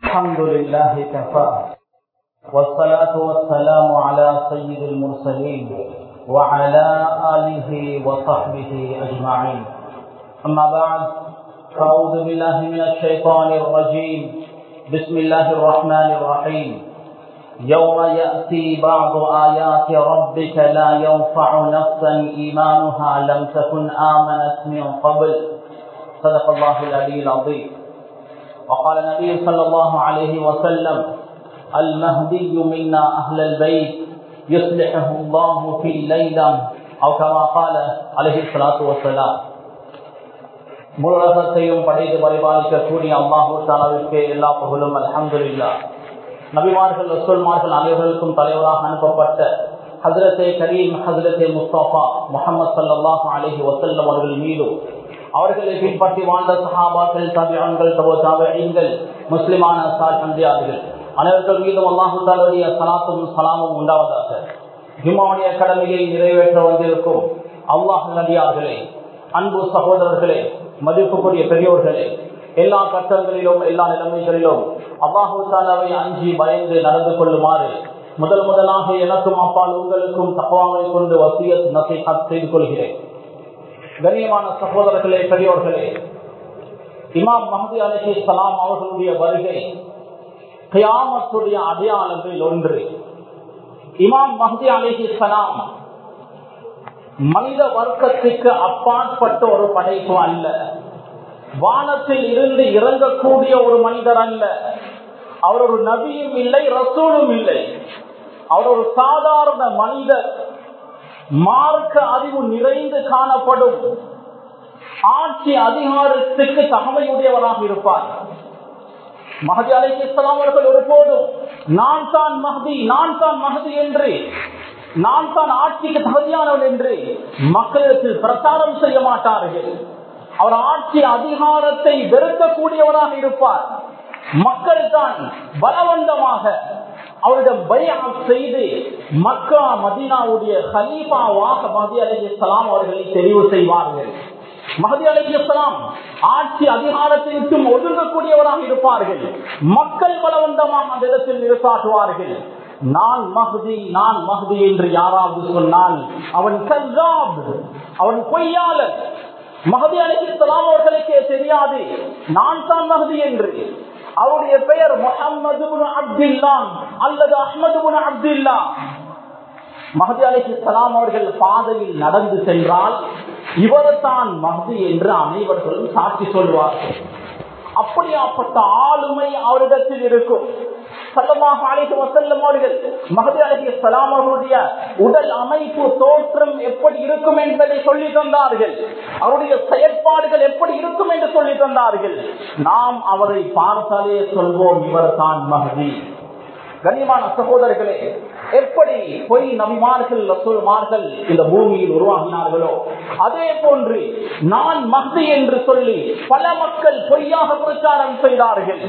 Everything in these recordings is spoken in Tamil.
الحمد لله كفى والصلاة والسلام على سيد المرسلين وعلى آله وصحبه أجمعين. أما بعد، فأعوذ بالله من الشيطان الرجيم. بسم الله الرحمن الرحيم. يوم يأتي بعض آيات ربك لا ينفع نفسا إيمانها لم تكن آمنت من قبل. صدق الله العلي العظيم. وقال النبي صلى الله عليه وسلم: المهدي منا أهل البيت يصلحه الله في ليلة، أو كما قال عليه الصلاة والسلام. முழுவதையும் படைத்து பரிபாலிக்கக்கூடிய அல்லாஹ் தஆலாவுக்கே எல்லா புகழும். அல்ஹம்துலில்லாஹ். நபிமார்கள் ரசூல்மார்கள் அனைவருக்கும் தலைவராக அனுப்பப்பட்ட ஹஜ்ரத்தே கரீம் ஹஜ்ரத்தே முஸ்தபா முஹம்மது ஸல்லல்லாஹு அலைஹி வஸல்லம் அவர்கள் மீதும் அவர்களை பின்பற்றி வாழ்ந்த சஹாபாக்கள், தபிஈன்கள், தபூஈன்கள், முஸ்லிமான சாலிஹ்கள் அனைவர்கள் மீதும் அல்லாஹ் தஆலாவுடைய ஸலாத்தும் ஸலாமும் உண்டாவதாக. ஜும்ஆவுடைய கடமையை நிறைவேற்ற வந்திருக்கும் அல்லாஹ் நபியார்களே, அன்பு சகோதரர்களே, மதிப்புக்குரிய பெரியோர்களே, எல்லா கட்டங்களிலும் எல்லா நிலைமைகளிலும் அல்லாஹ் தஆலாவை அஞ்சி பயந்து நடந்து கொள்ளுமாறு முதலாக எனக்கும் அப்பால் உங்களுக்கும் தக்வாவை கொண்டு வசியத் நசீஹத் செய்து கொள்கிறேன். கண்ணியமான சகோதரர்களே, பெரியோர்களே, இமாம் மஹ்தி அலைஹிஸ்ஸலாம் அவர்களுடைய வருகை கியாமத்துடைய அடையாளங்களில் ஒன்று. இமாம் மஹ்தி அலைஹிஸ்ஸலாம் மனித வர்க்கத்திற்கு அப்பாற்பட்ட ஒரு படைப்பு அல்ல. வானத்தில் இருந்து இறங்கக்கூடிய ஒரு மனிதர் அல்ல. அவர் ஒரு நபியும் இல்லை, ரசூலும் இல்லை. அவர் ஒரு சாதாரண மனிதர். மார்க்க அறிவு நிறைந்து காணப்படும். ஆட்சி அதிகாரத்துக்கு தகமையுடையவராக இருப்பார். மஹ்தி அலைஹிஸ்ஸலாம் அவர்கள் ஒருபோதும் நான் தான் மஹ்தி என்று, நான் தான் ஆட்சிக்கு தகுதியானவன் என்று மக்களிடத்தில் பிரச்சாரம் செய்ய மாட்டார்கள். அவர் ஆட்சி அதிகாரத்தை வெறுக்கக்கூடியவராக இருப்பார். மக்கள் தான் பலவந்தமாக அவரிடம் பைஅத் செய்து மக்கா மதீனாவுடைய கலீஃபாவாக மஹ்தி அலைஹிஸ்ஸலாம் அவர்களை தெரிவு செய்வார்கள். மஹ்தி அலைஹிஸ்ஸலாம் ஆட்சி அதிகாரத்திற்கும் ஒதுங்கக்கூடியவராக இருப்பார்கள். மக்கள் பலவந்தமாக அந்த இடத்தில் நிறுத்தாட்டுவார்கள். நான் மஹ்தி என்று யாராவது சொன்னால் அவன் கஸாப், அவன் பொய்யாளர். மஹ்தி அலைஹிஸ்ஸலாம் அவர்களுக்கே தெரியாது நான் தான் மஹ்தி என்று. அவருடைய பெயர் முஹம்மது இப்னு அப்துல்லாஹ் அல்லது அஹ்மது இப்னு அப்துல்லாஹ். மஹ்தி அலைஹிஸ்ஸலாம் அவர்கள் பாதையில் நடந்து சென்றால் இவர் தான் மஹ்தி என்று அனைவர்களும் சாட்சி சொல்வார்கள். அப்படியாப்பட்ட ஆளுமை அவரிடத்தில் இருக்கும். ஸல்லல்லாஹு அலைஹி வஸல்லம் அவர்கள் மஹ்தி அலைஹிஸ்ஸலாம் அவருடைய உடல் அமைப்பு, தோற்றம் எப்படி இருக்கும் என்பதை சொல்லி தந்தார்கள். அவருடைய செயற்பாடுகள் எப்படி இருக்கும் என்று சொல்லி தந்தார்கள். நாம் அவரை பார்த்தாலே சொல்வோம் இவர் தான் மஹ்தி. கண்ணியமான சகோதரர்களே, எப்படி பொய் நபிமார்கள் ரசூல்மார்கள் இந்த பூமியில் உருவாகினார்களோ அதே போன்று நான் மஹ்தி என்று சொல்லி பல மக்கள் பொய்யாக பிரச்சாரம் செய்தார்கள்.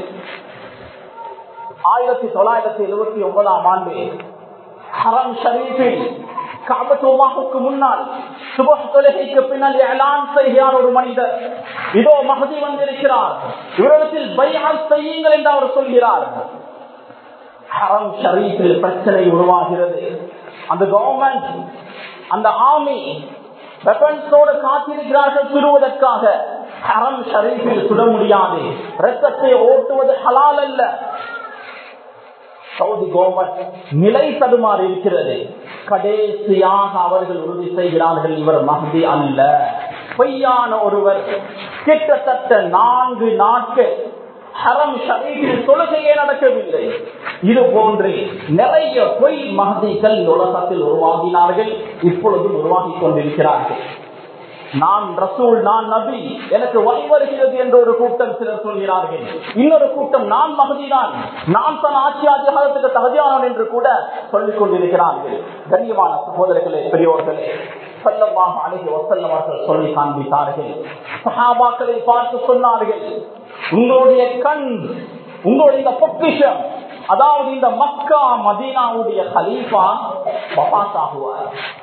1979 ஆண்டு ஹரம் ஷரீஃபில் கஅபத்துல்லாஹுக்கு முன்னால் சுபஹ் தொழுகைக்கு பின்னால் இஅலான் செய்கிறார் ஒரு மனிதர். இதோ மஹ்தி வந்திருக்கிறார், இவரிடத்தில் பைஅத் செய்யுங்கள் என்று அவர் சொல்கிறார். ஹரம் ஷரீஃபில் பிரச்சனை உருவாகிறது. அந்த கவர்மெண்ட், அந்த ஆர்மி வெப்பன்ஸோடு காத்திருக்கிறார்கள் சுடுவதற்காக. ஹரம் ஷரீஃபில் சுட முடியாது, ரத்தத்தை ஓட்டுவது ஹலால் அல்ல. சவுதி கவர்மெண்ட் நிலை தடுமாறி இருக்கிறது. கடைசியாக அவர்கள் உறுதி செய்கிறார்கள் இவர் மஹ்தி அல்ல, பொய்யான ஒருவர். கிட்டத்தட்ட 4 நாட்கள் ஹரம் ஷரீஃபில் தொழுகையே நடக்கவில்லை. இது போன்று நிறைய பொய் மஹ்திகள் உலகத்தில் உருவாகினார்கள், இப்பொழுதும் உருவாகி கொண்டிருக்கிறார்கள். நான் ரசூல், நான் நபி, எனக்கு வழி வருகிறது என்ற ஒரு கூட்டம் சிலர் சொல்கிறார்கள். இன்னொரு கூட்டம் நான் மஹ்தி தான், நான் தான் ஆட்சி அதிகாரத்துக்கு தகுதியானவன் என்று கூட சொல்லிக் கொண்டிருக்கிறார்கள். கண்ணியமான சகோதரர்களே, பெரியோர்களே, ஸல்லல்லாஹு அலைஹி வஸல்லம் அவர்கள் சொல்லி காண்பித்தார்கள். சஹாபாக்களை பார்த்து சொன்னார்கள், உங்களுடைய கண், உங்களுடைய பொக்கிஷம், அதாவது இந்த மக்கா மதீனாவுடைய கலீஃபா வஃபாத் ஆகுவார்.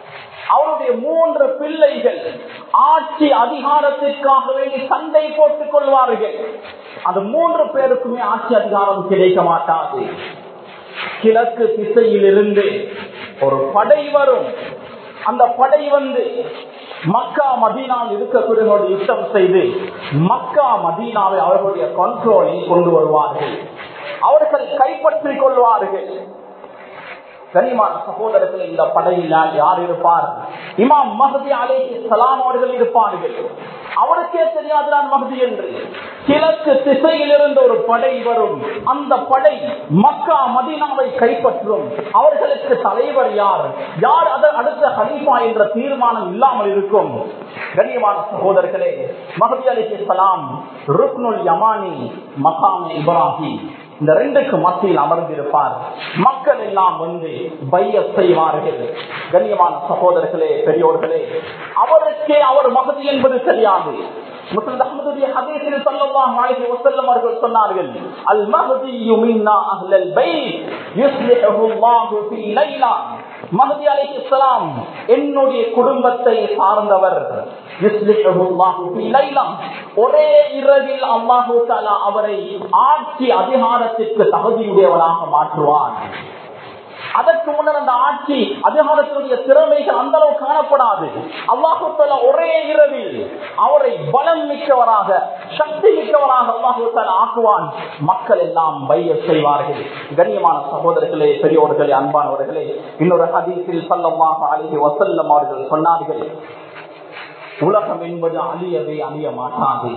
அவருடைய 3 பிள்ளைகள் ஆட்சி அதிகாரத்திற்காக வேண்டி சண்டை போட்டுக் கொள்வார்கள். அந்த 3 பேருக்குமே ஆட்சி அதிகாரம் கிடைக்க மாட்டாது. கிழக்கு திசையிலிருந்து ஒரு படை வரும். அந்த படை வந்து மக்கா மதீனாவில் இருக்கக்கூடியவர்களோடு யுத்தம் செய்து மக்கா மதீனாவை அவர்களுடைய கண்ட்ரோலில் கொண்டு வருவார்கள். அவர்கள் கைப்பற்றிக் கொள்வார்கள். கனிமான சகோதரர்கள், இந்த படையில் யார் இருப்பார்? இமாம் மஹ்தி அலைஹிஸ்ஸலாம் அவர்கள் இருப்பார்கள். அவருக்கே தெரியாது நான் மஹ்தி என்று. கிழக்கு திசையில் இருந்து ஒரு படை வரும். அந்த படை மக்கா மதீனாவை கைப்பற்றும். அவர்களுக்கு தலைவர் யார், யார் அதன் அடுத்த கலீஃபா என்ற தீர்மானம் இல்லாமல் இருக்கும். கனிமான சகோதரர்களே, மஹ்தி அலைஹிஸ்ஸலாம் ருக்னுல் யமானி, மகாம் இப்ராஹிம், இந்த 2க்கு மத்தியில் அமர்ந்திருப்பார். மக்கள் எல்லாம் வந்து பையத் செய்வார்கள். கண்ணியமான சகோதரர்களே, பெரியோர்களே, அவருக்கே அவர் மஹ்தி என்பது தெரியாது. முஸ்லிம் அஹ்மதுடைய ஹதீஸில் ஸல்லல்லாஹு அலைஹி வஸல்லம் அவர்கள் சொன்னார்கள், அல் மஹ்தியு மின்னா அஹ்லல் பைத் யுஸ்லிஹு அல்லாஹு ஃபீ லைலா. மஹ்தி அலைஹிஸ்ஸலாம் என்னுடைய குடும்பத்தை சார்ந்தவர். யுஸ்லிஹு அல்லாஹு ஃபீ லைலா, ஒரே இரவில் அல்லாஹ் தஆலா அவரை ஆட்சி அதிகாரத்திற்கு தகுதியுடையவராக மாற்றுவார். அதற்கு முன்னர் அந்த ஆட்சி அதிகாரத்தினுடைய திறமைகள் அந்த அளவு காணப்படாது. அல்லாஹ் தஆலா ஒரே இரவில் அவரை பலம் மிக்கவராக, சக்தி மிக்கவராக அல்லாஹ் தஆலா ஆக்குவான். மக்கள் எல்லாம் பையத் செய்வார்கள். கண்ணியமான சகோதரர்களே, பெரியோர்களே, அன்பானவர்களே, இன்னொரு ஹதீஸில் ஸல்லல்லாஹு அலைஹி வஸல்லம் அவர்கள் சொன்னார்கள், உலகம் என்பது அழியவே அழிய மாட்டாது.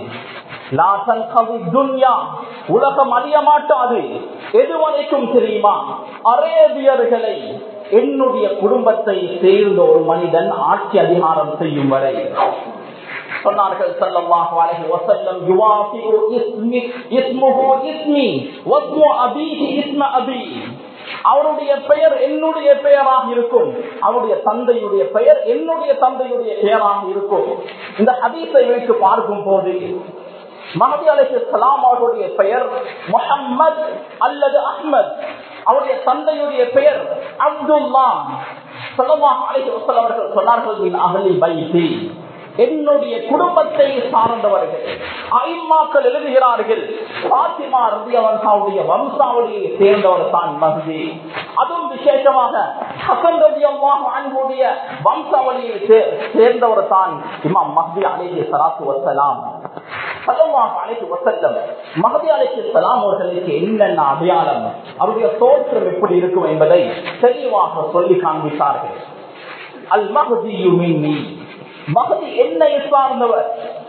உலகம் அழிய மாட்டாது. எதுவரைக்கும் தெரியுமா? அரேபியர்களை என்னுடைய குடும்பத்தை சேர்ந்த ஒரு மனிதன் ஆட்சி அதிகாரம் செய்யும் வரை. சொன்னார்கள் ஸல்லல்லாஹு அலைஹி வஸல்லம், யுவாஃபிஉ இஸ்முஹு இஸ்மி வஸ்மு அபீஹி இஸ்ம அபீ. அவருடைய பெயர் என்னுடைய பெயராக இருக்கும், அவருடைய தந்தையுடைய பெயர் என்னுடைய தந்தையுடைய பெயராக இருக்கும். இந்த ஹதீஸை வைத்து பார்க்கும் போது மஹ்தி அலைஹிஸ்ஸலாம் அவருடைய பெயர் முஹம்மது அல்லது அஹ்மத், அவருடைய தந்தையுடைய பெயர் அப்துல்லா. ஸல்லல்லாஹு அலைஹி வஸல்லம் அவர்கள் சொன்னார்கள், மின் அஹ்லி பைத்தி, என்னுடைய குடும்பத்தை சார்ந்தவர்கள். ஐம்மாக்கள் எழுதுகிறார்கள், பாத்திமா ரலியல்லாஹு அன்ஹாவுடைய வம்சாவளியை சேர்ந்தவர் தான் மஹ்தி. அதுவும் விசேஷமாக ஹஸன் ரலியல்லாஹு அன்ஹுடைய வம்சாவளியை சேர்ந்தவர் தான் இமாம் மஹ்தி அலைஹிஸ்ஸலாத்து வஸ்ஸலாம். ஸல்லல்லாஹு அலைஹி வஸல்லம் மஹ்தி அலைஹிஸ்ஸலாம் அவர்களுக்கு என்னென்ன அடையாளம், அவருடைய தோற்றம் எப்படி இருக்கும் என்பதை தெளிவாக சொல்லி காண்பித்தார்கள். அல் மஹ்தியு மின்னி, மஹ்தி என்னை சார்ந்தவர்.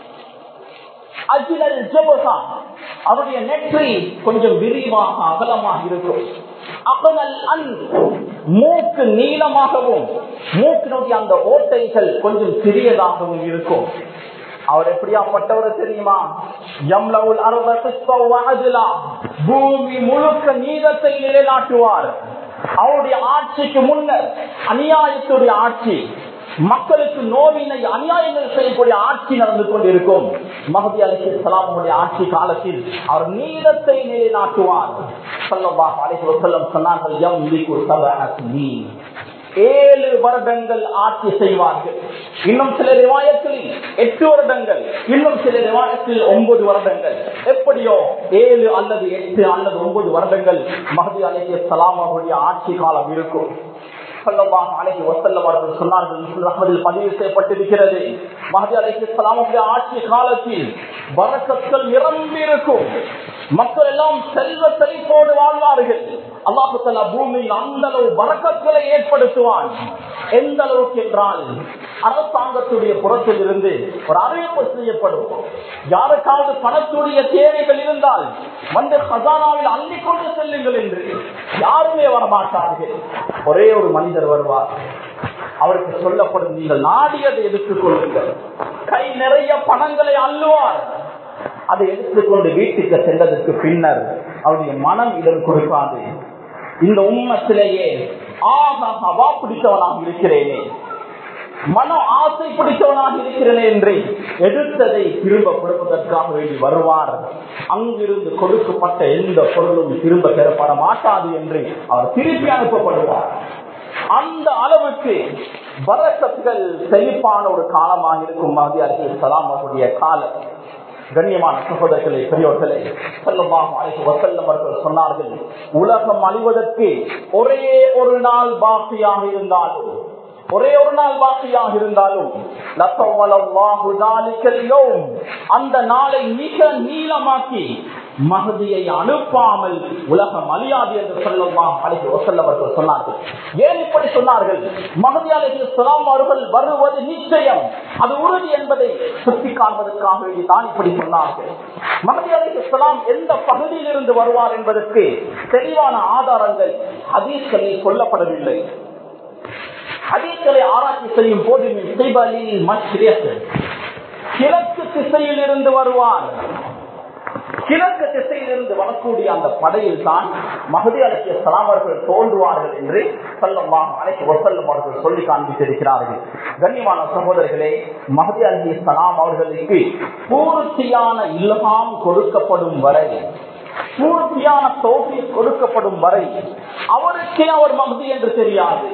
அஜ்லல் ஜபஹா, அவருடைய நெற்றி கொஞ்சம் விரிவாக அகலமாக இருக்கும். அகலல் அன், மூக்கு நீளமாகவும் மூக்கினுடைய அந்த ஓட்டைகள் கொஞ்சம் சிறியதாகவும் இருக்கும். அவர் எப்படியாப்பட்டவர் தெரியுமா? யம்லவுல் அர்த கிஸ்ஸா வ அஜ்லா, பூமி முழுக்க நீதத்தை நிலைநாட்டுவார். அவருடைய ஆட்சிக்கு முன்னர் அநியாயத்துடைய ஆட்சி, மக்களுக்கு நோவினை அநியாயங்கள் செய்யக்கூடிய ஆட்சி நடந்து கொண்டிருக்கும். மஹ்தி அலைஹிஸ்ஸலாம் ஆட்சி காலத்தில் அவர் நீதத்தை நிலைநாட்டுவார். ஸல்லல்லாஹு அலைஹி வஸல்லம் சொன்னார்கள், யம்லிகு சபஅ ஸ்னீன், 7 வருடங்கள் ஆட்சி செய்வார்கள். இன்னும் சில ரிவாயத்தில் 8 வருடங்கள், இன்னும் சில ரிவாயத்தில் 9 வருடங்கள். எப்படியோ 7 அல்லது 8 அல்லது 9 வருடங்கள் மஹ்தி அலைஹிஸ்ஸலாம் அவருடைய ஆட்சி காலம் இருக்கும். ஸல்லல்லாஹு அலைஹி வஸல்லம் அவர்கள் சொன்னார்கள், முஸ்லிம் அஹ்மதில் பதிவு செய்யப்பட்டிருக்கிறது, மஹ்தி அலைஹிஸ்ஸலாம் அவருடைய ஆட்சி காலத்தில் பரக்கத்துகள் நிரம்பி இருக்கும். மக்கள் எல்லாம் செல்வ செழிப்போடு வாழ்வார்கள். அல்லாஹ் தஆலா பூமியில் அந்த அளவு பரக்கத்துகளை ஏற்படுத்துவான். எந்த அளவுக்கு என்றால், அரசாங்கத்துடைய புறத்தில் இருந்து ஒரு அறிவிப்பு செய்யப்படும், யாருக்காவது பணத்துடைய தேவைகள் இருந்தால் வந்து ஹசானாவில் அள்ளிக் கொண்டு செல்லுங்கள் என்று. யாருமே வரமாட்டார்கள். ஒரே ஒரு மனிதர் வருவார். அவருக்கு சொல்லப்படும், நீங்கள் நாடியதை எடுத்துக் கொள்ளுங்கள். கை நிறைய பணங்களை அள்ளுவார். அதை எடுத்துக்கொண்டு வீட்டுக்கு சென்றதற்கு பின்னர் அவருடைய மனம் இடம் கொடுக்காது. இந்த உம்மத்திலேயே ஆகா பிடித்தவனாக இருக்கிறேனே, மன ஆசை பிடித்தவனாக இருக்கிறேனே என்று எடுத்ததை திரும்ப கொடுப்பதற்காக வேண்டி வருவார். அங்கிருந்து கொடுக்கப்பட்ட எந்த பொருளும் திரும்ப பெறப்பட மாட்டாது என்று அவர் திருப்பி அனுப்பப்படுவார். அந்த அளவுக்கு பரக்கத்துகள் செழிப்பான ஒரு காலமாக இருக்கும் மஹ்தி அலைஹிஸ்ஸலாம் அவருடைய காலம். கண்ணியமான சகோதரர்களே, பெரியோர்களே, ஸல்லல்லாஹு அலைஹி வஸல்லம் அவர்கள் சொன்னார்கள், உலகம் அழிவதற்கு ஒரே ஒரு நாள் பாக்கியாக இருந்தாலும் அந்த நாளை மிக நீளமாக்கி மஹ்தியை அனுப்பாமல் உலகம் அழியாது என்று ஸல்லல்லாஹு அலைஹி வஸல்லம் அவர்கள் சொன்னார்கள். ஏன் இப்படி சொன்னார்கள்? மஹ்தி அலைஹிஸ்ஸலாம் அவர்கள் வருவது நிச்சயம், அது உறுதி என்பதை சுட்டி காண்பதற்காக தான் இப்படி சொன்னார்கள். மஹ்தி அலைஹிஸ்ஸலாம் எந்த பகுதியில் இருந்து வருவார் என்பதற்கு தெளிவான ஆதாரங்கள் ஹதீஸ்களில் சொல்லப்படவில்லை. ஹதீஸ்களை ஆராய்ச்சி செய்யும் போது கிழக்கு திசையில் இருந்து வருவார். கிழக்கு திசையிலிருந்து வரக்கூடிய அந்த படையில் தான் மஹ்தி அலைஹிஸ்ஸலாம் அவர்கள் தோன்றுவார்கள் என்று ஸல்லல்லாஹு அலைஹி வஸல்லம் அவர்கள் சொல்லி காண்பித்திருக்கிறார்கள். கண்ணியமான சகோதரர்களே, மஹ்தி அலைஹிஸ்ஸலாம் அவர்களுக்கு பூர்த்தியான இல்ஹாம் கொடுக்கப்படும் வரை, பூர்த்தியான தௌஃபீக் கொடுக்கப்படும் வரை அவருக்கே அவர் மஹ்தி என்று தெரியாது.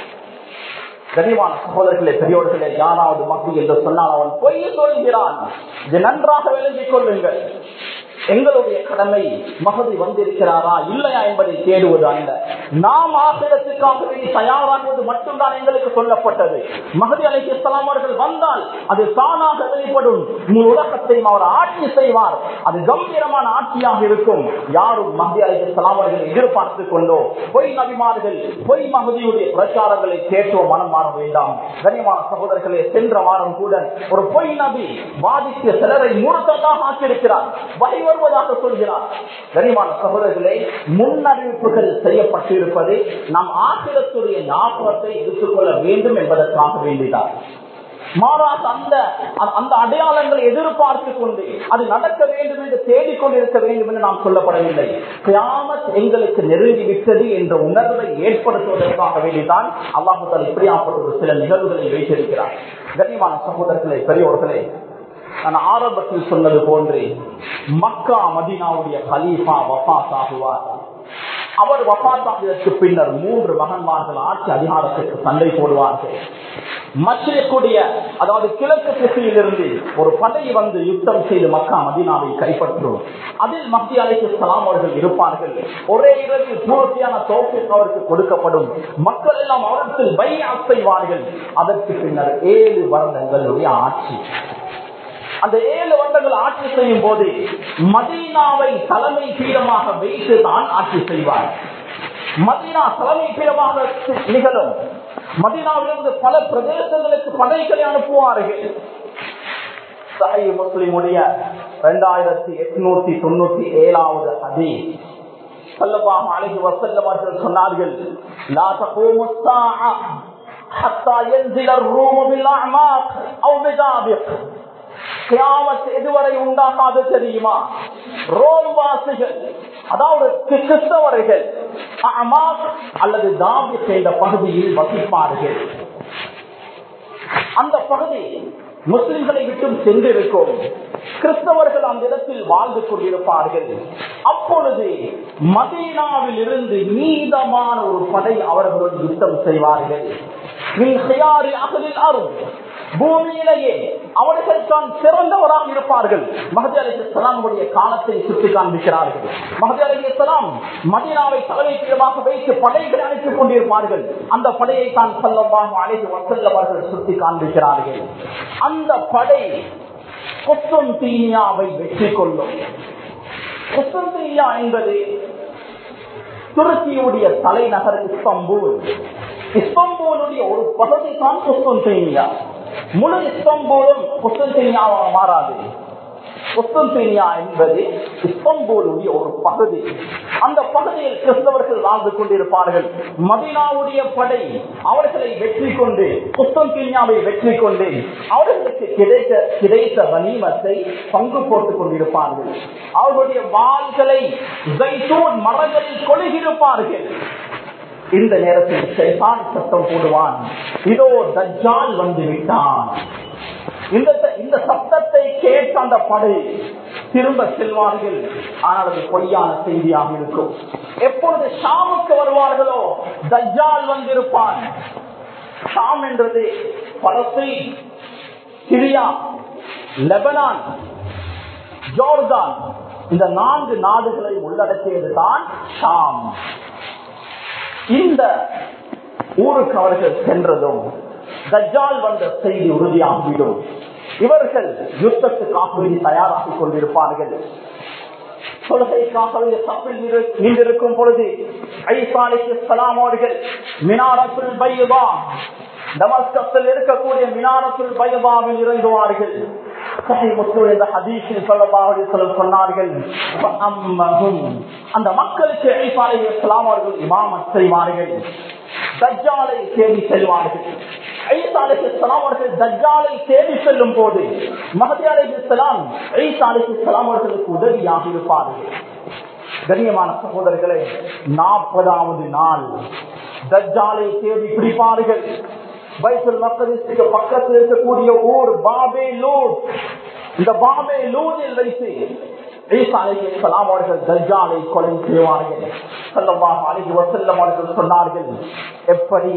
கனிவான சகோதரர்களே, பெரியோர்களே, யாராவது மஹ்தி என்று சொன்னால் அவன் பொய் சொல்கிறான். இதை நன்றாக விளங்கிக் கொள்ளுங்கள். எங்களுடைய கடமை மஹ்தி வந்திருக்கிறாரா இல்லையா என்பதை தேடுவது அல்ல. நாம் ஆகிரத்துக்காக வேண்டி தயாராகுவது மட்டும்தான் எங்களுக்கு சொல்லப்பட்டது. மஹ்தி அலைஹிஸ்ஸலாம் அவர்கள் வந்தால் அது தானாக வெளிப்படும். உலகத்தையும் அவர் ஆட்சி செய்வார். அது கம்பீரமான ஆட்சியாக இருக்கும். யாரும் மஹ்தி அலைஹிஸ்ஸலாம் அவர்களை எதிர்பார்த்துக் கொண்டோ பொய் நபிமார்கள், பொய் மஹ்தியுடைய பிரச்சாரங்களை கேட்டோ மனம் மாற வேண்டாம். கனிவான சகோதரர்களே, சென்ற வாரம் கூட ஒரு பொய் நபி வாதிக்க சிலரை மூர்த்ததாக ஆக்கியிருக்கிறார், வகை வருவதாக சொல்கிறார். கனிவான சகோதரர்களே, முன்னறிவிப்புகள் செய்யப்பட்டிருப்பது நாம் ஆசிரத்துடைய ஞாபகத்தை எடுத்துக்கொள்ள வேண்டும் என்பதற்காக வேண்டிதான். மாறாக அந்த அடையாளங்களை எதிர்பார்த்து கொண்டு அது நடக்க வேண்டும் என்று தேடிக்கொண்டிருக்க வேண்டும் என்று நாம் சொல்லப்படவில்லை. கியாமத் எங்களுக்கு நெருங்கிவிட்டது என்ற உணர்வை ஏற்படுத்துவதற்காக வேண்டிதான் அல்லாஹ் தஆலா இப்படியாப்பட்ட சில நிகழ்வுகளை வைத்திருக்கிறார். கண்ணியமான சகோதரர்களே, பெரியோர்களே, நான் ஆரம்பத்தில் சொன்னது போன்று மக்கா மதீனாவுடைய கலீஃபா வஃபாத் ஆகுவார். அவர் வஃபாத் ஆகியதற்கு பின்னர் 3 மகன்மார்கள் ஆட்சி அதிகாரத்திற்கு சண்டை போடுவார்கள். மஸ்ரிக்குடைய, அதாவது கிழக்கு திசையிலிருந்து ஒரு படை வந்து யுத்தம் செய்து மக்கா மதீனாவை கைப்பற்றும். அதில் மஹ்தி அலைஹிஸ்ஸலாம் அவர்கள் இருப்பார்கள். ஒரே இரவில் பூர்த்தியான தௌஃபீக் அவருக்கு கொடுக்கப்படும். மக்கள் எல்லாம் அவருக்கு பைஅத் செய்வார்கள். அதற்கு பின்னர் 7 வருடங்களுடைய ஆட்சி. அந்த 7 வருடங்கள் ஆட்சி செய்யும் போது மதீனாவை தலைமை பீடமாக வைத்து தான் ஆட்சி செய்வார். மதீனா தலைமை பீடமாக நிகழும். மதீனாவிலிருந்து பல பிரதேசங்களுக்கு படைகளை அனுப்புவார்கள். சஹீஹ் முஸ்லிமுடைய 2897வது ஹதீஸ், ஸல்லல்லாஹு அலைஹி வஸல்லம் அவர்கள் சொன்னார்கள், லா தகூமு ஸாஅ ஹத்தா யன்ஸில الرூம் பில்அமாக் அவ் பிதாபிக். கியாமத் எதுவரை உண்டாகாது தெரியுமா? ரோம் வாசிகள், அதாவது கிறிஸ்தவர்கள் அமாக் அல்லது தாபிக் என்ற பகுதியில் வசிப்பார்கள். அந்த பகுதி முஸ்லிம்களை விட்டும் சென்றிருக்கும். கிறிஸ்தவர்கள் அந்த இடத்தில் வாழ்ந்து கொண்டிருப்பார்கள். அப்பொழுது மதீனாவில் இருந்து மீதமான ஒரு படை அவர்களுடன் யுத்தம் செய்வார்கள். பூமியிலேயே அவர்கள் தான் சிறந்தவராக இருப்பார்கள். மஹ்தி அலைஹிஸ்ஸலாமுடைய காலத்தை சுட்டி காண்பிக்கிறார்கள். மஹ்தி அலைஹிஸ்ஸலாம் மதீனாவை தலைமையிடமாக வைத்து படைகளை அனுப்பிக் கொண்டிருப்பார்கள். அந்த படையை தான் ஸல்லல்லாஹு அலைஹி வஸல்லம் அவர்கள் சுட்டி காண்பிக்கிறார்கள். அந்த படை குஸ்துன்தீனியாவை வெற்றி கொள்ளும். குஸ்துன்தீனியா என்பது துருக்கியுடைய தலைநகர் இஸ்தாம்பூல். இஸ்தாம்பூலுடைய ஒரு பகுதி தான் குஸ்துன்தீனியா. முழு இஸ்தாம்பூலும் குஸ்துன்தீனியாவாக மாறாது. குஸ்துன்தீனியா என்பது இஸ்தாம்பூலுடைய ஒரு பகுதி. அந்த பகுதியில் கிறிஸ்தவர்கள் வாழ்ந்து கொண்டிருப்பார்கள். மதீனாவுடைய படை அவர்களை வெற்றி கொண்டு, குஸ்துன்தீனியாவை வெற்றி கொண்டு அவர்களுக்கு கிடைத்த கனிமத்தை பங்கு போட்டுக் கொண்டிருப்பார்கள். அவர்களுடைய வாள்களை ஜைத்தூன் மரங்களில் கொளுகியிருப்பார்கள். இந்த நேரத்தில் ஷைத்தான் சத்தம் போடுவான், இதோ தஜ்ஜால் வந்து விட்டான். இந்த சத்தத்தை கேட்ட அந்த படை திரும்ப செல்வார்கள். ஆனால் அது பொய்யான செய்தியாக இருக்கும். எப்பொழுது ஷாமுக்கு வருவார்களோ தஜ்ஜால் வந்திருப்பான். ஷாம் என்றது பலஸ்தீன், சிரியா, லெபனான், ஜோர்தான், இந்த 4 நாடுகளை உள்ளடக்கியதுதான் ஷாம். இந்த ஊருக்கு அவர்கள் சென்றதும் தஜ்ஜால் வந்த செய்தி உறுதியாகிவிடும். இவர்கள் யுத்தத்துக்காக தயாராகிக் கொண்டிருப்பார்கள். தொழுகைக்காக சப்பில் நின்றிருக்கும் பொழுது ஈசா அலைஹிஸ்ஸலாம் அவர்கள் மினாரத்துல் பைதா, தமஸ்கஸில் இருக்கக்கூடிய மினாரத்துல் பைதாவில் இறங்குவார்கள். சொன்னார்கள் அந்த மக்களுக்கு ஈசா அலைஹிஸ்ஸலாம் அவர்கள் இமாமத் செய்வார்கள். தஜ்ஜாலை தேடி செல்வார்கள். ஈசா அலைஹிஸ்ஸலாம் அவர்கள் தஜ்ஜாலை தேடி செல்லும் போது மஹ்தி அலைஹிஸ்ஸலாம் ஈசா அலைஹிஸ்ஸலாம் அவர்களுக்கு உதவியாக இருப்பார்கள். கண்ணியமான சகோதரர்களே, 40வது நாள் தஜ்ஜாலை தேடி பிடிப்பார்கள். பைத்துல் மக்திஸுக்கு பக்கத்தில் இருக்கக்கூடிய ஊர் பாபேலூன். இந்த பாபேலூனில் வைத்து ஈசா அலைஹிஸ்ஸலாம் அவர்கள் தஜ்ஜாலை கொலை செய்வார்கள். ஸல்லல்லாஹு அலைஹி வஸல்லம் அவர்கள் சொன்னார்கள், எப்படி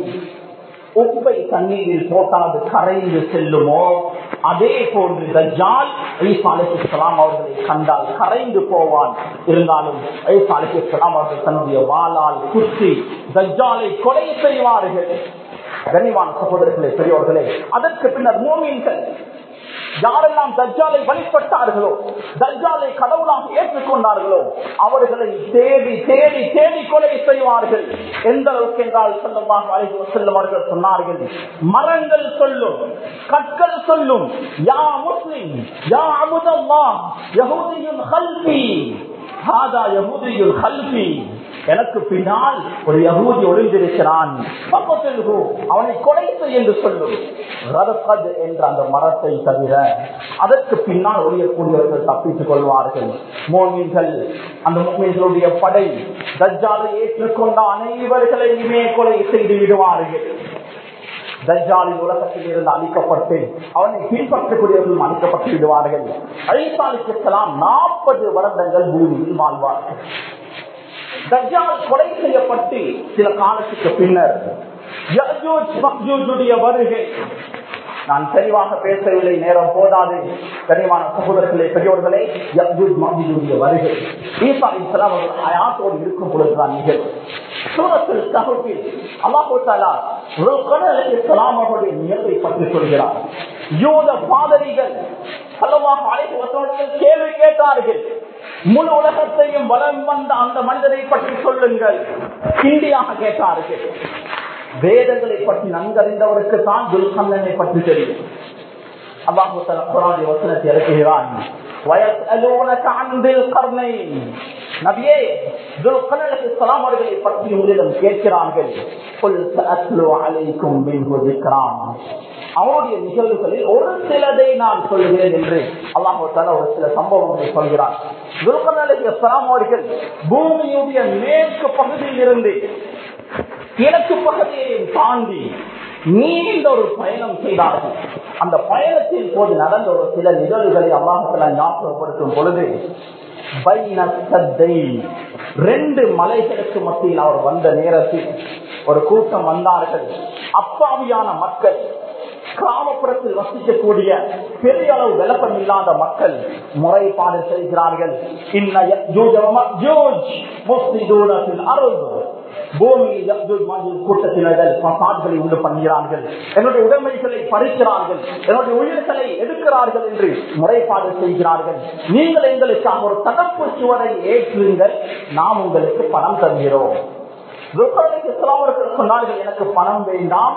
உப்பை தண்ணீரில் போட்டால் கரைந்து செல்லுமோ அதே போன்று தஜ்ஜால் ஈசா அலைஹிஸ்ஸலாம் அவர்களை கண்டால் கரைந்து போவான். இருந்தாலும் ஈசா அலைஹிஸ்ஸலாம் அவர்கள் தன்னுடைய வாளால் குத்தி தஜ்ஜாலை கொலை செய்வார்கள். கண்ணியமான சகோதரர்களே, பெரியவர்களே, அதற்கு பின்னர் மூமின்கள் யாரெல்லாம் தஜ்ஜாலை வழிபட்டார்களோ, தஜ்ஜாலை கடவுளாக ஏற்றுக்கொண்டார்களோ அவர்களை தேடி தேடி தேடி கொலை செய்வார்கள். எந்த அளவுக்கு என்றால் ஸல்லல்லாஹு அலைஹி வஸல்லம் அவர்கள் சொன்னார்கள், மரங்கள் சொல்லும், கற்கள் சொல்லும், யா முஸ்லிம் யா அபுதல்லாஹ் யஹூதியுன் கல்பி ஹாதா யஹூதியுன் கல்பி, எனக்கு பின்னால் ஒரு யஹூதி ஒளிந்திருக்கிறான், அவனை கொலை செய் என்று சொல்லும். ரதகத் என்ற அந்த மரத்தை தவிர அதற்கு பின்னால் ஒளியக்கூடியவர்கள் தப்பித்துக் கொள்வார்கள். மோமின்கள், அந்த மோமின்களுடைய படை தஜ்ஜாலை ஏற்றுக்கொண்ட அனைவர்களையுமே கொலை செய்து விடுவார்கள். தஜ்ஜாலின் உலகத்தில் இருந்து அழிக்கப்பட்டு அவனை பின்பற்றக்கூடியவர்களும் அழிக்கப்பட்டு விடுவார்கள். ஈசா அலைஹிஸ்ஸலாம் 40 வருடங்கள் பூமியில் வாழ்வார்கள். தஜ்ஜால் கொலை செய்யப்பட்டு சில காலத்துக்கு பின்னர் யஜூஜ் மக்ஜூஜுடைய வருகை. நான் தெளிவாக பேசவில்லை, நேரம் போதாது. கனிவான சகோதரர்களே, பெரியோர்களே, யஜூஜ் மக்ஜூஜுடைய வருகை ஈசா அலைஹிஸ்ஸலாம் அவர்கள் ஹயாத்தோடு இருக்கும் பொழுதுதான் நிகழ்வு. சூரத்துல் கஹ்ஃபில் அல்லாஹ் தஆலா ருல்கன் அலைஹிஸ்ஸலாம் அவர்களுடைய நிகழ்வை பற்றி சொல்கிறார். யூத பாதிரிகள் ஸல்லல்லாஹு அலைஹி வஸல்லம் கேள்வி கேட்டார்கள், முழு உலகத்தையும் வலம் வந்த அந்த மனிதனை பற்றி சொல்லுங்கள். ஹிந்தியாக கேட்டார்கள். வேதங்களை பற்றி நன்கறிந்தவருக்கு தான் துல்கர்னைனை பற்றி தெரியும். அல்லாஹ் தஆலா குர்ஆனில் வசனத்தை இறக்குகிறான், வயஸ்அலூனக அன் துல்கர்னைன், நபியே துல்கர்னைன் அலைஹிஸ்ஸலாம் அவர்களை பற்றி உங்களிடம் கேட்கிறார்கள். குல் சஅத்லு அலைக்கும் மின்ஹு ذிக்ரான், அவருடைய நிகழ்வுகளில் ஒரு சிலதை நான் சொல்கிறேன் என்று அல்லாஹ் தஆலா ஒரு சில சம்பவங்களை சொல்கிறார். துல்கர்னைன் அலைஹிஸ்ஸலாம் அவர்கள் பூமியுடைய மேற்கு பகுதியில் இருந்து கிழக்கு பகுதியை தாண்டி நீண்ட ஒரு பயணம் செய்தார்கள். அந்த பயணத்தின் போது நடந்த ஒரு சில நிகழ்வுகளை அல்லாஹ் தஆலா ஞாபகப்படுத்தும் பொழுது, 2 மலைகளுக்கு மத்தியில் அவர் வந்த நேரத்தில் ஒரு கூட்டம் வந்தார்கள். அப்பாவியான மக்கள், கிராமப்புறத்தில் வசிக்கக்கூடிய பெரிய அளவு விளக்கம் இல்லாத மக்கள் முறைப்பாடு செய்கிறார்கள். பூமியில் கூட்டத்தினர்கள் பசாத்களை உண்டு பண்ணுகிறார்கள், என்னுடைய உடைமைகளை பறிக்கிறார்கள், என்னுடைய உயிர்களை எடுக்கிறார்கள் என்று முறைப்பாடு செய்கிறார்கள். நீங்கள் எங்களுக்காக ஒரு தடுப்பு சுவரை ஏற்றுங்கள், நாம் உங்களுக்கு பணம் தருகிறோம். சொன்னார்கள், எனக்கு பணம் வேண்டாம்,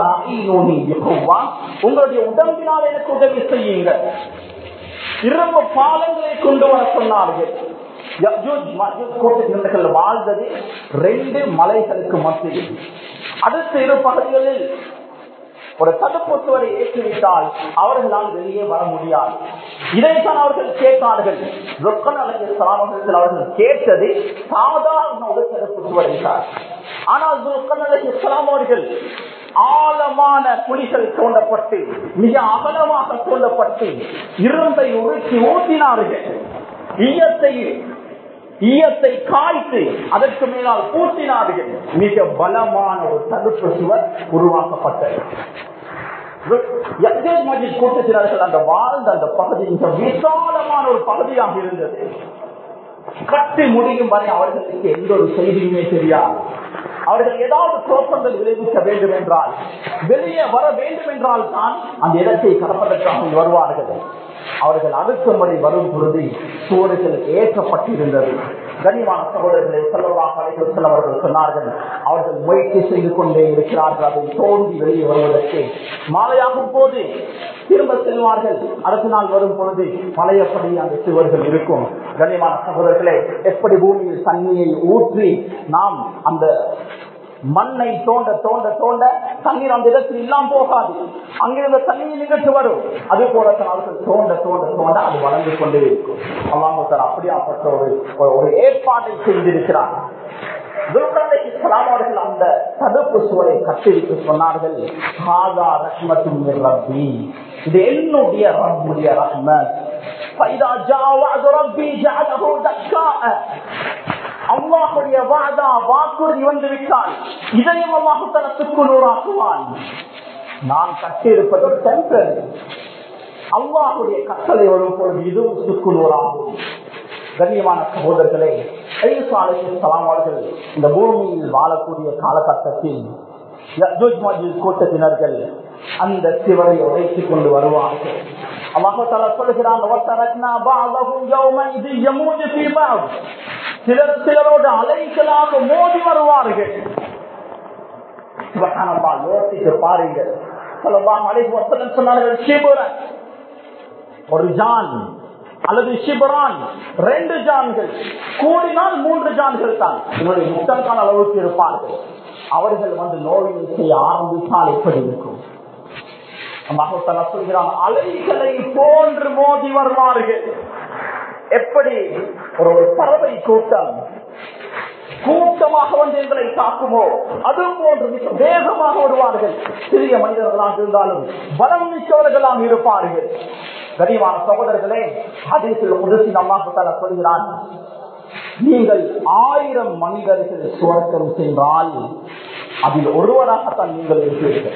உங்களுடைய உடம்பினால் எனக்கு உதவி செய்யுங்கள். 2 பாலங்களை கொண்டு வர சொன்னார்கள். கூட்டத்தினர்கள் வாழ்ந்தது 2 மலைகளுக்கு மத்தியில். அடுத்த 2 பகுதிகளில் ஒரு தடுப்பு சுவரை ஏற்றிவிட்டால் அவர்களால் வெளியே வர முடியாது. இதைத்தான் அவர்கள் கேட்டார்கள். அவர்கள் கேட்டது சாதாரண ஒரு தடுப்பு சுவரை தான். ஆனால் அவர்கள் ஆழமான குழிகள் தோண்டப்பட்டு மிக அகலமாக தோண்டப்பட்டு இரும்பை உருக்கி ஊட்டினார்கள். ஈயத்தை காய்த்து அதற்கு மேலால் பூட்டினார்கள். மிக பலமான ஒரு தடுப்பு சுவர் உருவாக்கப்பட்டது. கூட்டத்தினர்கள் அந்த வாழ்ந்த அந்த பகுதி மிக விசாலமான ஒரு பகுதியாக இருந்தது. கட்டி முடியும் வரை அவர்களுக்கு எந்த ஒரு செய்தியுமே தெரியாது. அவர்கள் ஏதாவது குழப்பங்கள் விளைவிக்க வேண்டும் என்றால், வெளியே வர வேண்டும் என்றால் தான் அந்த இடத்தை கடப்பதற்காக வருவார்கள். அவர்கள் அடுக்குமுறை வரும் பொழுது சுவர்கள் ஏற்றப்பட்டிருந்தது. கனிவான சகோதரர்களை ஸல்லல்லாஹு அலைஹி வஸல்லம் அவர்கள் சொன்னார்கள், அவர்கள் முயற்சி செய்து கொண்டே இருக்கிறார்கள். அதை தோண்டி வெளியே வருவதற்கு மாலையாகும் போது திரும்ப செல்வார்கள். அடுத்த நாள் வரும் பொழுது பழையபடி அந்த சுவர்கள் இருக்கும். கனிவான சகோதரர்களே, எப்படி பூமியில் தண்ணியை ஊற்றி நாம் அந்த மண்ணை தோண்ட தோண்ட தோண்ட தண்ணீர் அந்த இடத்தில் இல்லாம போகாது, அங்கிருந்த தண்ணீர் நிகழ்ச்சி வரும். அது போல அவர்கள் தோண்ட தோண்ட தோண்ட அது வளர்ந்து கொண்டே இருக்கும். அல்லாஹ் அப்படியாப்பட்ட ஒரு ஏற்பாட்டை செய்திருக்கிறார். அவர்கள் அந்த தடுப்பு சுவரை கட்டிவிட்டு சொன்னார்கள், இது என்னுடைய ரப்புடைய ரஹ்மத். அல்லாஹுடைய வாதா வாக்குறுதி வந்து விட்டால் இதையும் அல்லாஹ் தனத்துக்கு நூறாக்குவான். நான் கட்டியிருப்பது டெம்பரரி. அல்லாஹுடைய கட்டளை வரும் பொழுது இதுவும் சுக்கு நூறாகும். கண்ணியமான சகோதரர்களே, ஈசா அலைஹிஸ்ஸலாம் அவர்கள் இந்த பூமியில் வாழக்கூடிய காலகட்டத்தில் கூட்டத்தினர்கள் அந்த சிவரை உடைத்துக் கொண்டு வருவார்கள். அல்லாஹ் தஆலா சொல்கிறான், சிலரோடு அலைகளாக மோதி வருவார்கள். யோசித்து பாருங்கள். ஸல்லல்லாஹு அலைஹி வஸல்லம் சொன்னார்கள், ஷிபரன் ஒரு ஜான் அல்லது ஷிபரான் 2 ஜான்கள், கூடினால் 3 ஜான்கள் தான் இவருடைய முட்டங்கால் அளவுக்கு இருப்பார்கள். அவர்கள் வந்து நோயை செய்ய ஆரம்பித்தால் எப்படி இருக்கும்? சொல்கிறான், அலைகளை போன்று மோதி வருவார்கள். எப்படி ஒரு பறவை கூட்டம் கூட்டமாக வந்து எங்களை தாக்குமோ அது போன்று மிக வேகமாக வருவார்கள். சிறிய மனிதர்களாக இருந்தாலும் பலம் மிக்கவர்களாக இருப்பார்கள். கனிவான சகோதரர்களே, ஹதீஸில் குதுஸில் அல்லாஹ் தஆலா சொல்கிறான், நீங்கள் 1000 மனிதர்கள் சுவர்க்கம் சென்றால் அதில் ஒருவராகத்தான் நீங்கள் இருப்பீர்கள்.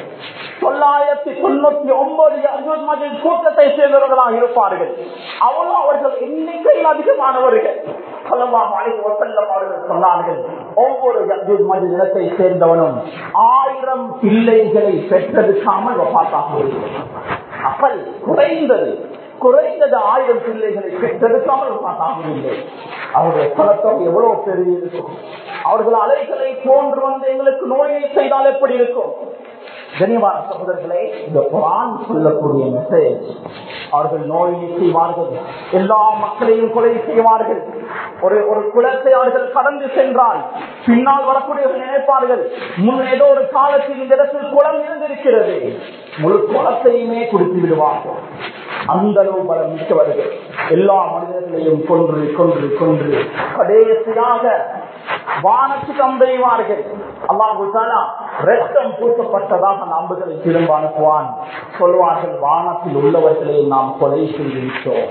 999 கூட்டத்தை சேர்ந்தவர்களாக இருப்பார்கள். அவ்வளவு அவர்கள் எண்ணிக்கையில் அதிகமானவர்கள். ஸல்லல்லாஹு அலைஹி வஸல்லம் அவர்கள் சொன்னார்கள், ஒவ்வொரு இனத்தை சேர்ந்தவனும் 1000 பிள்ளைகளை பெற்றெடுக்காமல் வஃபாத்தாக இருக்கிறார். அப்பல் குறைந்தது 1000 பிள்ளைகளை பெற்றெடுக்காமல் வஃபாத்தாகவில்லை. அவருடைய பலத்தொகை எவ்வளவு பெரிய இருக்கும். அவர்கள் அலைகளை போன்று வந்து எங்களுக்கு நோயை செய்தால் எப்படி இருக்கும்? கனிவான சகோதரர்களே, இந்த குர்ஆன் சொல்லக்கூடிய மெசேஜ், அவர்கள் நோயை செய்வார்கள், எல்லா மக்களையும் கொலை செய்வார்கள். ஒரு குலத்தை அவர்கள் கடந்து சென்றால் பின்னால் வரக்கூடியவர்கள் நினைப்பார்கள், முன் ஏதோ ஒரு காலத்தில் இந்த இடத்தில் குளம் இருந்திருக்கிறது, முழு குளத்தையுமே குடித்து விடுவார்கள். அந்த அளவு பலம் மிக்கவர்கள். எல்லா மனிதர்களையும் கொன்று கொன்று கொன்று கடைசியாக வானத்துக்கு அம்பெய்வார்கள். அல்லாஹ் தஆலா இரத்தம் பூசப்பட்டதாக நம்புகளை திரும்ப அனுப்புவான். சொல்வார்கள், வானத்தில் உள்ளவர்களை நாம் கொலை செய்திருக்கிறோம்.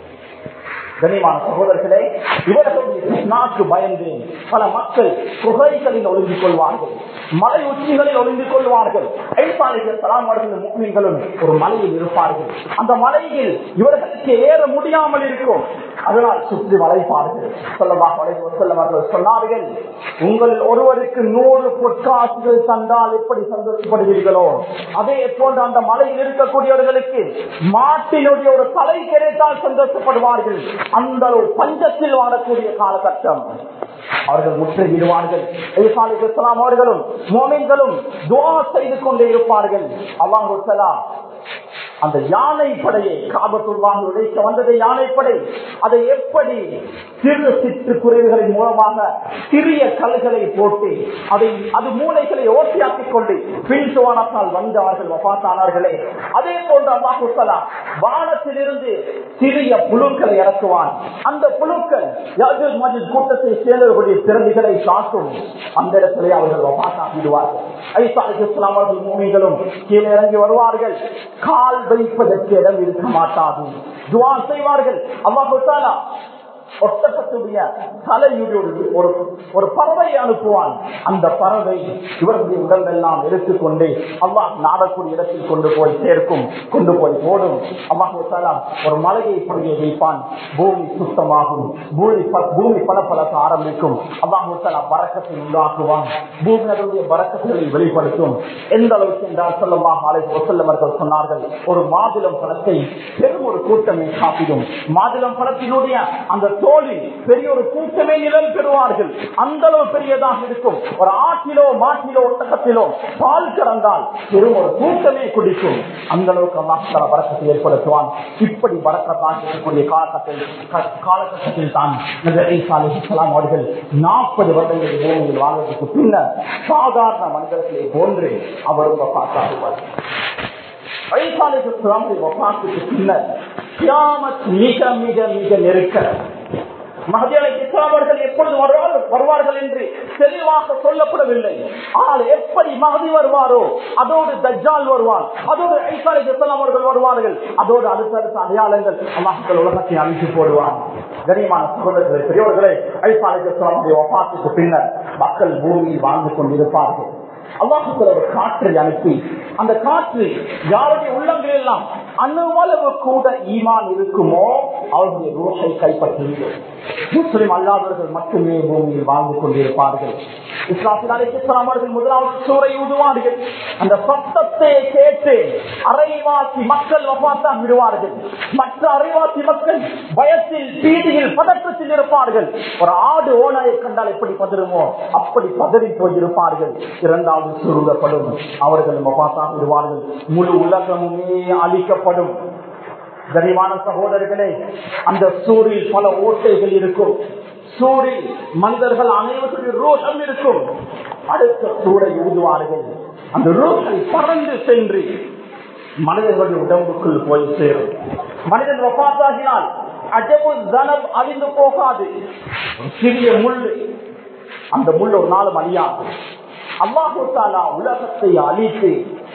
கனிமான சகோதரர்களே, இவர்களுடைய நாக்கு பயந்து பல மக்கள் குகைகளில் ஒளிந்து கொள்வார்கள், மலை உச்சிகளில் ஒளிந்து கொள்வார்கள். முஸ்லிம்களும் ஒரு மலையில் இருப்பார்கள். அந்த மலையில் இவர்களுக்கு ஏற முடியாமல் இருக்கும். அதனால் சுற்றி வளைப்பார்கள். சொன்னார்கள், உங்கள் ஒருவருக்கு 100 பொற்காசுகள் தந்தால் எப்படி சந்தோஷப்படுவீர்களோ அதே போன்று அந்த மலையில் இருக்கக்கூடியவர்களுக்கு மாட்டினுடைய ஒரு தலை கிடைத்தால் சந்தோஷப்படுவார்கள். அந்த பஞ்சத்தில் வாழக்கூடிய காலகட்டம் அவர்கள் முற்றுகிடுவார்கள். அவர்களும் மோமின்களும் துஆ செய்து கொண்டே இருப்பார்கள். அல்லாஹ் தஆலா அந்த யானை படையை, காபத்துல்லாஹ் உடைக்க வந்தது யானைப்படை, அதை எப்படி சிறு சிற்று குறைவுகளின் மூலமாக சிறிய கல்களை போட்டு அது மூளைகளை ஓட்டியாக்கிக் கொண்டு பின் சுவானத்தால் வந்து அவர்கள் வஃபாத்தானார்களே, அதே போன்று அல்லாஹ் தஆலா வானத்திலிருந்து சிறிய புழுக்களை இறக்குவான். அந்த புழுக்கள் யாஜூஜ் மாஜூஜ் கூட்டத்தை சேர்ந்தவர்களுடைய பிறவிகளை தாக்கும். அந்த இடத்திலே அவர்கள் வஃபாத்தாகிடுவார்கள். ஈசா அலைஹிஸ்ஸலாம் அவர்கள் மூமின்களும் கீழே இறங்கி வருவார்கள். கால் வைப்பதற்கு இடம் இருக்க மாட்டாது. துஆ செய்வார்கள். அல்லாஹ் தஆலா ஒட்டகத்துடைய தலையுடைய ஒரு பறவையை அனுப்புவான். அந்த பறவை இவருடைய உடல் எல்லாம் எடுத்துக்கொண்டு அல்லாஹ் நாடக்கூடிய இடத்தில் கொண்டு போய் சேர்க்கும், கொண்டு போய் போடும். அல்லாஹு தஆலா ஒரு மலையை பொழிய வைப்பான். பூமி சுத்தமாகும், பூமி பலப்பழக்க ஆரம்பிக்கும். அல்லாஹு தஆலா பரக்கத்தை உண்டாக்குவான். பூமி அதனுடைய பரக்கத்தை வெளிப்படுத்தும். எந்த அளவுக்கு என்றால் ஸல்லல்லாஹு அலைஹி வஸல்லம் அவர்கள் சொன்னார்கள், ஒரு மாதுளம் பழத்தை பெரும் ஒரு கூட்டமே சாப்பிடும். மாதுளம் பழத்தினுடைய அந்த தோலில் பெரிய ஒரு கூட்டமே நிழல் பெறுவார்கள். அந்த அளவு பெரியதாக இருக்கும். ஒரு ஆட்டிலோ மாட்டிலோ ஒட்டகத்திலோ பால் கறந்தால் பெரும் ஒரு கூட்டமே குடிக்கும். அந்த அளவுக்கு அல்லாஹ் தஆலா பரக்கத்தை ஏற்படுத்துவான். இப்படி பரக்கத்தாக இருக்கக்கூடிய காலகட்டத்தில் தான் நபி ஈசா அலைஹிஸ்ஸலாம் அவர்கள் 40 வருடங்கள் பூமியில் வாழ்வதற்கு பின்னர் சாதாரண மனிதர்களை போன்று அவரும் வஃபாத்தாகுவார். ஈசா அலைஹிஸ்ஸலாம் வஃபாத்துக்கு பின்னர் கியாமத் மிக மிக மிக நெருக்கம். மஹ்தி அலைஹிஸ்ஸலாம் அவர்கள் எப்பொழுது வருவார்கள் என்று தெளிவாக சொல்லப்படவில்லை. ஆனால் எப்படி மஹ்தி வருவாரோ அதோடு தஜ்ஜால் வருவார், அதோடு ஈசா அலைஹிஸ்ஸலாம் அவர்கள் வருவார்கள், அதோடு அடுத்தடுத்த அடையாளங்கள் அல்லாஹ் உலகத்தை அழித்து போடுவார். கனிமான சகோதரர்களே, பெரியவர்களே, ஈசா அலைஹிஸ்ஸலாமுடைய வஃபாத்துக்கு பின்னர் மக்கள் பூமியில் வாழ்ந்து கொண்டிருப்பார்கள். அல்லாஹ் ஒரு காற்றை அனுப்பி அந்த காற்று யாருடைய உள்ளங்கள் எல்லாம் அணுவளவு கூட ஈமான் இருக்குமோ அவருடைய ரூஹை கைப்பற்றுகிறது. முஸ்லிம் அல்லாதவர்கள் மட்டுமே பூமியில் வாழ்ந்து கொண்டிருப்பார்கள். இஸ்லாத்தில் அலைஹிஸ்ஸலாம் அவர்கள் முதலாவது சூறை ஊதுவார்கள். அந்த சத்தத்தை கேட்டு அரைவாசி மக்கள் வஃபாத்தாக விடுவார்கள். மற்ற அரைவாசி மக்கள் பயத்தில் பீதியில் பதற்றத்தில் இருப்பார்கள். ஒரு ஆடு ஓனாயை கண்டால் எப்படி பதறுமோ அப்படி பதறி போயிருப்பார்கள். இரண்டாவது சுருங்கப்படும், அவர்கள் வஃபாத்தாக விடுவார்கள். முழு உலகமுமே அழிக்கப்படும். கனிமான சகோதரர்களே, அந்த சூரில் பல ஓட்டைகள் இருக்கும். சூரில் மனிதர்கள் அனைவருடைய ரோஷம் இருக்கும். அடுத்த சூரை ஊதுவார்கள். அந்த ரோஷை பறந்து சென்று மனிதர்களுடைய உடம்புக்குள் போய் சேரும். மனிதன் வஃபாத்தாகினால் அஜபு தனப் அழிந்து போகாது. சிறிய முள்ளு, அந்த முள் ஒரு நாளும் அழியாது. அல்லாஹு தஆலா உலகத்தை அழித்து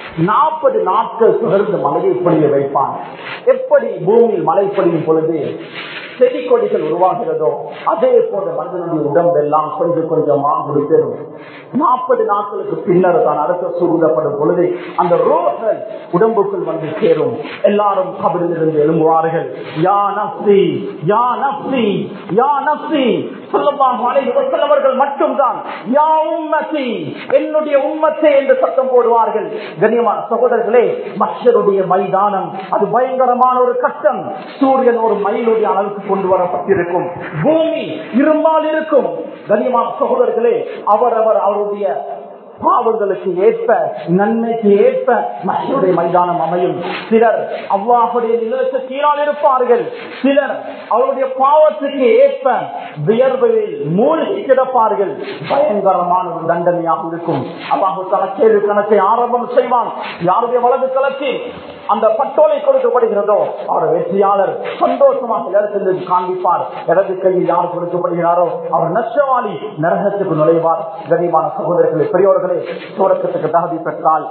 40 நாட்கள் தொடர்ந்து மழையை பொழிய வைப்பான். எப்படி பூமியில் மழை பொழியும் பொழுது செடி கொடிகள் உருவாகிறதோ அதே போல மனிதனுடைய உடம்பு எல்லாம் கொஞ்சம் கொஞ்சமாக முடித்தரும். 40 நாட்களுக்கு பின்னர் தான் அடுத்த சூழப்படும் பொழுது அந்த ரோகள் உடம்புக்குள் வந்து சேரும். எல்லாரும் கபரிலிருந்து எழும்புவார்கள். யா நஃப்ஸி யா நஃப்ஸி யா நஃப்ஸி. ஸல்லல்லாஹு அலைஹி வஸல்லம் அவர்கள் மட்டும்தான் யா உம்மத்தி, என்னுடைய உம்மத்தே என்று சத்தம் போடுவார்கள். கண்ணியமான சகோதரர்களே, மஹ்ஷருடைய மைதானம் அது பயங்கரமான ஒரு கட்டம். சூரியன் ஒரு மைலுடைய அளவுக்கு கொண்டு வரப்பட்டிருக்கும். பூமி இரும்பால் இருக்கும். கண்ணியமான சகோதரர்களே, அவருடைய பாவங்களுக்கு ஏற்ப நன்மைக்கு ஏற்ப மஹ்ஷருடைய மைதானம் அமையும். சிலர் அல்லாஹ்வுடைய நிழலுக்கு கீழால் இருப்பார்கள். சிலர் அவருடைய பாவத்துக்கு ஏற்ப வியர்வையில் மூழ்கி கிடப்பார்கள். பயங்கரமான ஒரு தண்டனையாக இருக்கும். அல்லாஹ் தஆலா கேள்வி கணக்கை ஆரம்பம் செய்வான். யாருடைய வலது கலத்தில் அந்த பட்டோலை கொடுக்கப்படுகிறதோ அவர் வெற்றியாளர். சந்தோஷமாக இடத்தில் காண்பிப்பார். இடது கையில் யார் கொடுக்கப்படுகிறாரோ அவர் நஷ்டவாளி, நரகத்துக்கு நுழைவார். கனிமான சகோதரர்களே, பெரியோர்களே, சுவர்க்கத்துக்கு தகுதி பெற்றால்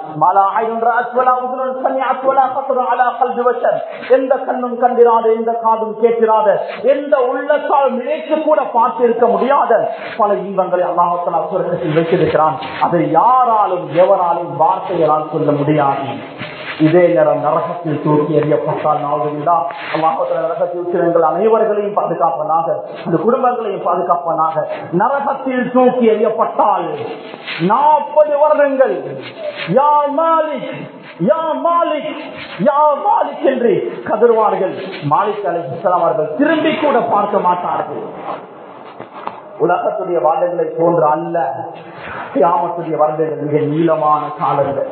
எந்த கண்ணும் கண்டிராத, எந்த காதும் கேட்கிறாத, எந்த உள்ளத்தால் நினைத்து கூட பார்த்திருக்க முடியாத பல இன்பங்களை அல்லாஹ் தஆலா சுவர்க்கத்தில் வைத்திருக்கிறான். அதை யாராலும் எவராலும் வார்த்தைகளால் சொல்ல முடியாது. இதே நேரம் நரகத்தில் தூக்கி எறியப்பட்டால் நரகத்தில் எங்கள் அனைவர்களையும் பாதுகாப்பனாக, அந்த குடும்பங்களையும் பாதுகாப்பனாக. நரகத்தில் தூக்கி எறியப்பட்டால் 40 வருடங்கள் யா மாலிக் யா மாலிக் யா மாலிக் என்று கதறுவார்கள். மாலிக் அலைஹிஸ்ஸலாம் அவர்கள் திரும்பி கூட பார்க்க மாட்டார்கள். உலகத்துடைய வருடங்களை போன்று அல்ல, கியாமத்துடைய வருடங்கள் மிக நீளமான காலங்கள்.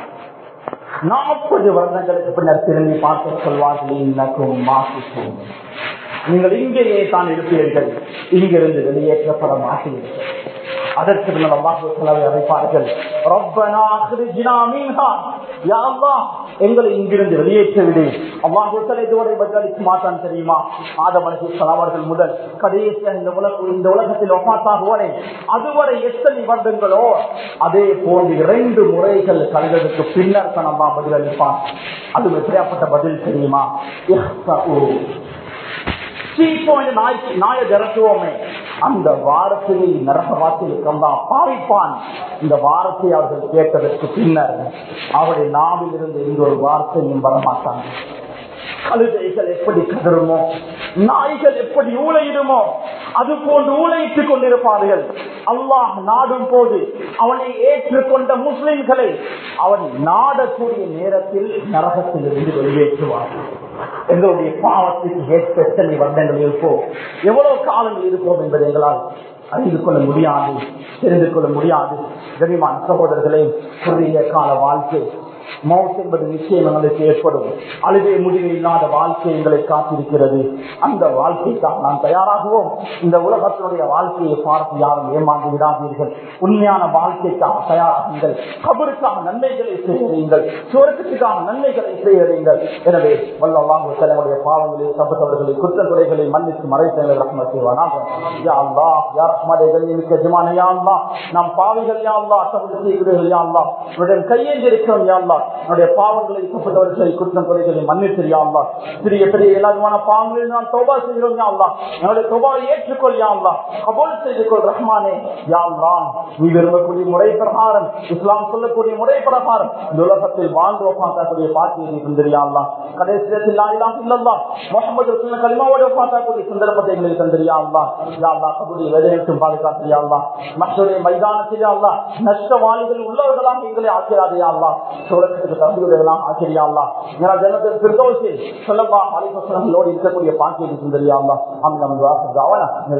40 வருடங்களுக்கு பின்னர் திரும்பி பார்க்க சொல்வார்கள், இன்னக்கும் மாசிக்கும், நீங்கள் இங்கேயே தான் இருப்பீர்கள், இங்கிருந்து வெளியேற்றப்பட மாட்டீர்கள். அதற்கு பின்னர் அல்லாஹ் அழைப்பார்கள், ரப்பனா அக்ரிஜ்னா மின்ஹா, யா அல்லாஹ் எங்களை இங்கிருந்து வெளியேற்றவிடு. அல்லாஹ் இதுவரை பதிலளிக்க மாட்டான் தெரியுமா? ஆதம் அலைஹிஸ்ஸலாம் அவர்கள் முதல் கடைசியாக இந்த உலகத்தில் வஃபாத்தாகுவரை அதுவரை எத்தனை வருடங்களோ அதே போன்று 2 முறைகள் கலந்ததுக்கு பின்னர் தான் அல்லாஹ் பதிலளிப்பான். அது எப்படியாப்பட்ட பதில் தெரியுமா? நாயை திரட்டுவோமே, அந்த வார்த்தையை நரகவாசியில் பாவிப்பான். இந்த வார்த்தையை அவர்கள் கேட்டதற்கு பின்னர் அவருடைய நாவில் இருந்து எந்த ஒரு வார்த்தையும் வரமாட்டாங்க. கழுதைகள் எப்படி கதறுமோ, நாய்கள் எப்படி ஊழையிடுமோ, அது போன்று ஊழையிட்டுக் கொண்டிருப்பார்கள். அல்லாஹ் நாடும் போது அவனை ஏற்றுக்கொண்ட முஸ்லிம்களை அவன் நாடக்கூடிய நேரத்தில் நரகத்தில் இருந்து வெளியேற்றுவார். எங்களுடைய பாவத்திற்கு ஏற்ற எத்தனை வருடங்கள் இருப்போம், எவ்வளவு காலங்கள் இருப்போம் என்பதை எங்களால் அறிந்து கொள்ள முடியாது, தெரிந்து கொள்ள முடியாது. கனிமான சகோதரர்களே, குறுகிய கால வாழ்க்கை மௌத் என்பது நிச்சயம் எங்களுக்கு ஏற்படும். அழுகை முடிவு இல்லாத வாழ்க்கை எங்களை காத்திருக்கிறது. அந்த வாழ்க்கைக்காக நாம் தயாராகுவோம். இந்த உலகத்தினுடைய வாழ்க்கையை பார்த்து யாரும் ஏமாந்து விடாதீர்கள். உண்மையான வாழ்க்கைக்காக தயாராகுங்கள். கபருக்காக நன்மைகளை செய்கிறீர்கள், சுவர்க்கத்துக்காக நன்மைகளை செய்கிறீர்கள். எனவே வல்லல்லாஹு தஆலாவுடைய பாவங்களை, தப்புத்தவர்களை, குற்றக்குறைகளை மன்னித்து மறைத்தவர்கள் ரஹ்மத் செய்வானாக. யா அல்லாஹ், யா ரஹ்மானே, கண்ணியமிக்க ஜமானே, யா அல்லாஹ், நாம் பாவிகள் யா அல்லாஹ், தவறு செய்கிறீர்கள் யா அல்லாஹ், உன்னுடைய கையேந்திருக்கிறோம் யா அல்லாஹ். நம்முடைய பாவங்களை, தப்புத்தவர்களை, குற்றம் குறைகளை மன்னித்து யா அல்லாஹ். சிறிய பெரிய எல்லாருமான பாவங்களில் நாம் தௌபா செய்கிறோம் யா அல்லாஹ். நம்முடைய தௌபாவை ஏற்றுக்கொள் யா அல்லாஹ், கபூல் செய்து கொள் ரஹ்மானே. யா அல்லாஹ், நீ விரும்பக்கூடிய முறை பிரகாரம், இஸ்லாம் சொல்லக்கூடிய முறை பிரகாரம் இந்த உலகத்தில் வாழ்ந்து வஃபாத்தாக்கூடிய பாக்கியத்தை தந்திரு யா அல்லாஹ். கடைசியில் லா இலாஹ இல்லல்லாஹ் முஹம்மது ரசூலுல்லாஹ் கலிமாவோடு வஃபாத்தாக்கூடிய சந்தர்ப்பத்தை எங்களுக்கு தந்திரு யா அல்லாஹ். யா அல்லாஹ், கபூலை வேதனைக்கும் பாதுகாத்து யா அல்லாஹ். மஹ்ஷருடைய மைதானத்தில் யா அல்லாஹ் நஷ்டவாளிகள் உள்ளவர்களாக எங்களை ஆக்கிராதே யா அல்லாஹ். தகுதியுடையவர்களாக ஆக்கிரியா அல்லாஹ். ஜன்னத்துல் ஃபிர்தௌஸில் ஸல்லல்லாஹு அலைஹி வஸல்லம் இருக்கக்கூடிய பாக்கியத்தை தந்திரு யா அல்லாஹ். ஆமீன்.